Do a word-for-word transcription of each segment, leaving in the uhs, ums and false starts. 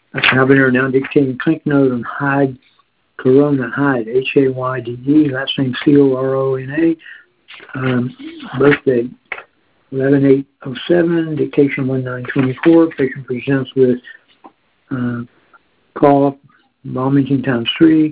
Doctor Halbender now dictating clinic note on Hyde, Corona, Hyde, H A Y D E, last name C O R O N A, um, birthday eleven eight oh seven, dictation one nine twenty-four. Patient presents with uh, cough, vomiting times three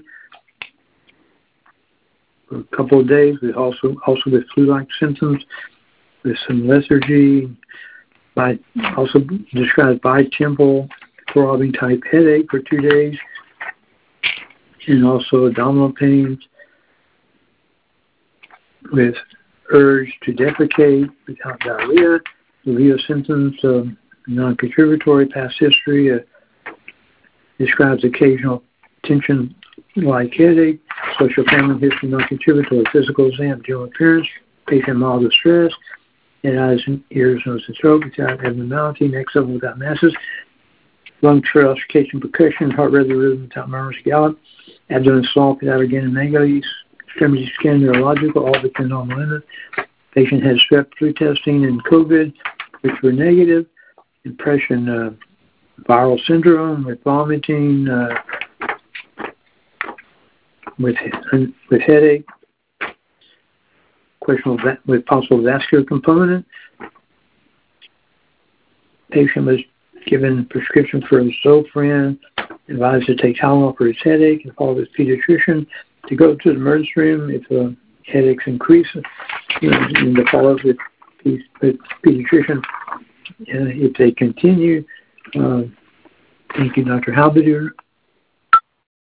for a couple of days, with also also with flu-like symptoms, with some lethargy, by also described bitemporal throbbing type headache for two days, and also abdominal pains with urge to defecate without diarrhea, reveal symptoms of non-contributory past history, uh, describes occasional tension-like headache, social family history, non-contributory physical exam, general appearance, patient mild distress, and eyes, and ears, nose, and throat without abnormality, neck level without masses, lung trail, auscultation, percussion, heart rhythm, rhythm without murmurs, gallop, abdomen soft without organomegaly, extremity scan, neurological, all within normal limits. Patient had strep flu testing and COVID, which were negative. Impression, uh, viral syndrome with vomiting, uh, with with headache, questionable va- with possible vascular component. Patient was given prescription for Zofran, advised to take Tylenol for his headache, and follow his pediatrician to go to the emergency room if uh, headaches increase, you know, and to follow up with, with pediatrician uh, if they continue. Uh, thank you, Doctor Halbender.